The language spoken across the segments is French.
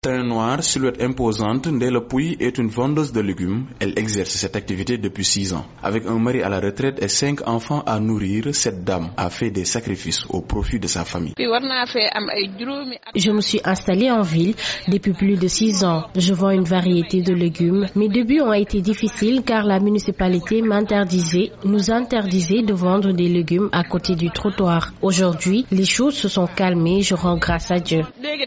Teint noir, silhouette imposante, Ndella Pouye est une vendeuse de légumes. Elle exerce cette activité depuis 6 ans. Avec un mari à la retraite et 5 enfants à nourrir, cette dame a fait des sacrifices au profit de sa famille. Je me suis installée en ville depuis plus de 6 ans. Je vends une variété de légumes. Mes débuts ont été difficiles car la municipalité nous interdisait de vendre des légumes à côté du trottoir. Aujourd'hui, les choses se sont calmées, je rends grâce à Dieu.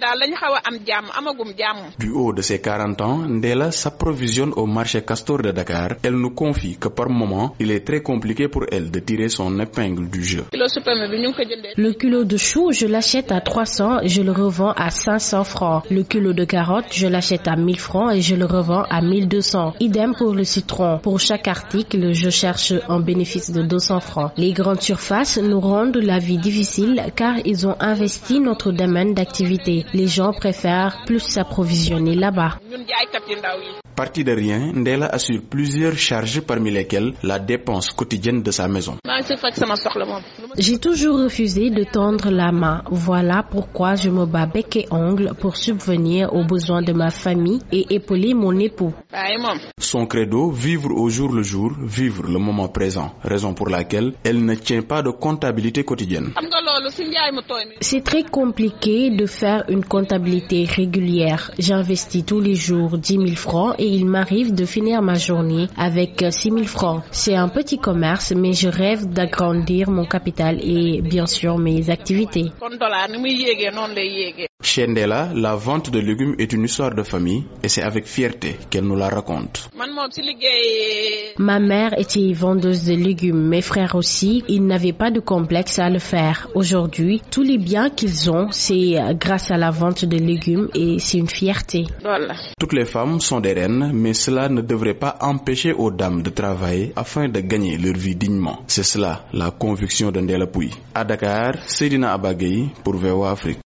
Du haut de ses 40 ans, Ndella s'approvisionne au marché Castor de Dakar. Elle nous confie que par moment, il est très compliqué pour elle de tirer son épingle du jeu. Le kilo de chou, je l'achète à 300 et je le revends à 500 francs. Le kilo de carottes, je l'achète à 1000 francs et je le revends à 1200. Idem pour le citron. Pour chaque article, je cherche un bénéfice de 200 francs. Les grandes surfaces nous rendent la vie difficile car ils ont investi notre domaine d'activité. Les gens préfèrent plus s'approvisionner là-bas. Parti de rien, Ndella assure plusieurs charges parmi lesquelles la dépense quotidienne de sa maison. J'ai toujours refusé de tendre la main. Voilà pourquoi je me bats bec et ongle pour subvenir aux besoins de ma famille et épauler mon époux. Son credo, vivre au jour le jour, vivre le moment présent. Raison pour laquelle elle ne tient pas de comptabilité quotidienne. C'est très compliqué de faire une comptabilité régulière. J'investis tous les jours 10 000 francs et il m'arrive de finir ma journée avec 6 000 francs. C'est un petit commerce, mais je rêve d'agrandir mon capital et bien sûr mes activités. Chez Ndella, la vente de légumes est une histoire de famille et c'est avec fierté qu'elle nous la raconte. Ma mère était vendeuse de légumes, mes frères aussi, ils n'avaient pas de complexe à le faire. Aujourd'hui, tous les biens qu'ils ont, c'est grâce à la vente de légumes et c'est une fierté. Toutes les femmes sont des reines, mais cela ne devrait pas empêcher aux dames de travailler afin de gagner leur vie dignement. C'est cela la conviction de Ndella Pouye. À Dakar, Seydina Abba Gueye pour VOA Afrique.